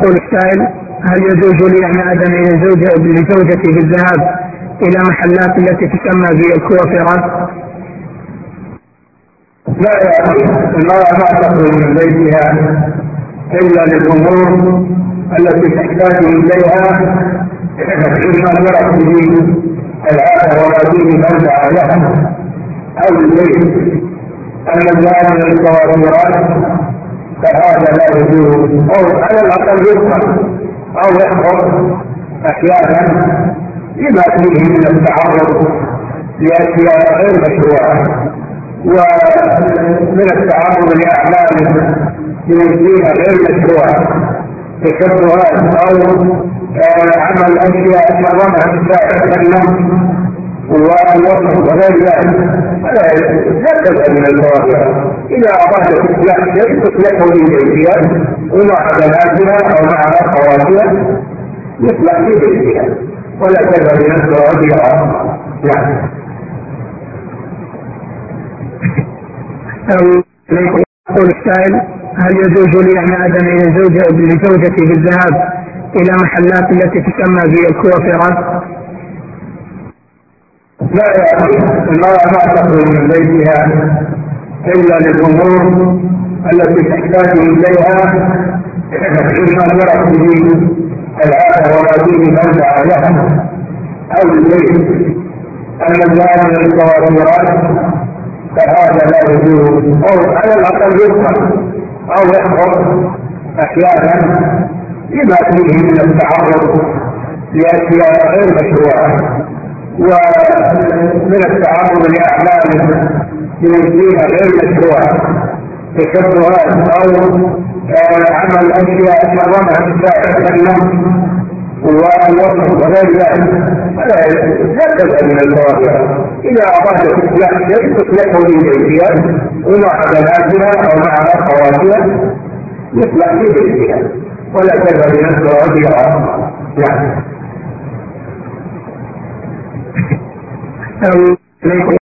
يقول السائل: هل يجوز لي أن أذن لزوجتي بالذهاب إلى محلات التي تسمى بالكوافيرات؟ لا يا أخي، المرأة ما تخرج من بيتها إلا للأمور التي تحتاج إليها مما جرت به العادة وما به منفعة لها أو البيت. أما الذهاب إلى الكوافيرات فهذا لا يجوز، أو على الأقل يفهم أو يحفظ أحيانا لما فيه من التعرض لأشياء غير مشروعة ومن التعرض لأعمال دينية غير مشروعة تشبهات أو عمل أشياء حرمها الشارع كالنوم والوصف وغير ذلك. لا تزال من الكوافر. إذا أرادت إصلاح شيء تصلحه لبيتها ومع بناتها أو مع أخواتها يصلح في بيتها ولا تذهب لنفسها وجهها. يقول السائل: هل يجوز لي أن أذن لزوجتي بالذهاب إلى محلات التي تسمى بالكوافيرات؟ لا يا أخي، المرأة ما تخرج من بيتها إلا للأمور التي تحتاج إليها مما جرت به العادة وما به منفعة لها أو البيت. أما الذهاب إلى الكوافيرات فهذا لا يجوز، أو على الأقل يفهم أو يحفظ أحيانا لما فيه من التعرض لأشياء غير مشروعة ومن التعرض لأعمال دينية غير مشروعة تشبهات أو عمل أشياء حرمها الشارع كالنوم والوصف وغير ذلك. لا تزال من الكوافر. إذا أرادت إصلاح شيء تصلحه لبيتها ومع بناتها أو مع أخواتها يصلح في بيتها ولا تذهب لنفسها وجهها.